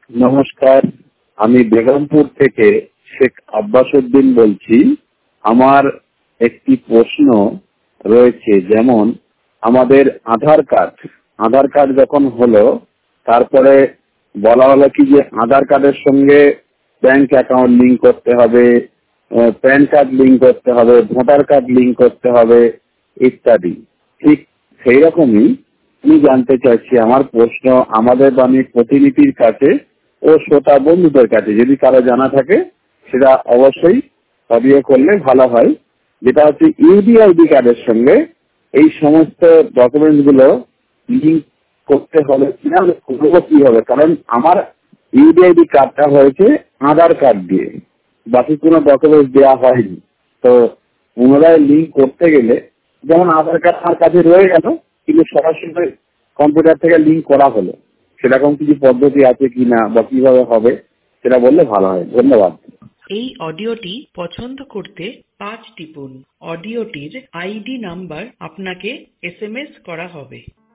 নমস্কার, আমি বেগমপুর থেকে শেখ আব্বাস উদ্দিন বলছি। আমার একটি প্রশ্ন রয়েছে, যেমন আমাদের আধার কার্ড যখন হলো, তারপরে বলা হলো কি যে আধার কার্ডের সঙ্গে ব্যাংক অ্যাকাউন্ট লিংক করতে হবে, প্যান কার্ড লিংক করতে হবে, ভোটার কার্ড লিংক করতে হবে ইত্যাদি। ঠিক সেই রকমই আমি জানতে চাইছি, আমার প্রশ্ন আমাদের বাণীর প্রতিনিধির কাছে ও শ্রোতা বন্ধুদের কাছে, যদি কারো জানা থাকে সেটা অবশ্যই অডিও করলে ভালো হয়। যেটা হচ্ছে ইউডিআইডি কার্ডের সঙ্গে এই সমস্ত ডকুমেন্টস গুলো লিঙ্ক করতে হবে কিনা, করবো কি হবে, কারণ আমার ইউডিআইডি কার্ডটা হয়েছে আধার কার্ড দিয়ে, বাকি কোনো ডকুমেন্টস দেওয়া হয়নি। তো পুনরায় লিঙ্ক করতে গেলে, যেমন আধার কার্ড আমার কাছে রয়ে গেল কিন্তু সরাসরি কম্পিউটার থেকে লিঙ্ক করা হলো, সেরকম কিছু পদ্ধতি আছে কিনা বা কিভাবে হবে সেটা বললে ভালো হয়। ধন্যবাদ। এই অডিওটি পছন্দ করতে 5 টিপুন। অডিওটির আইডি নাম্বার আপনাকে SMS করা হবে।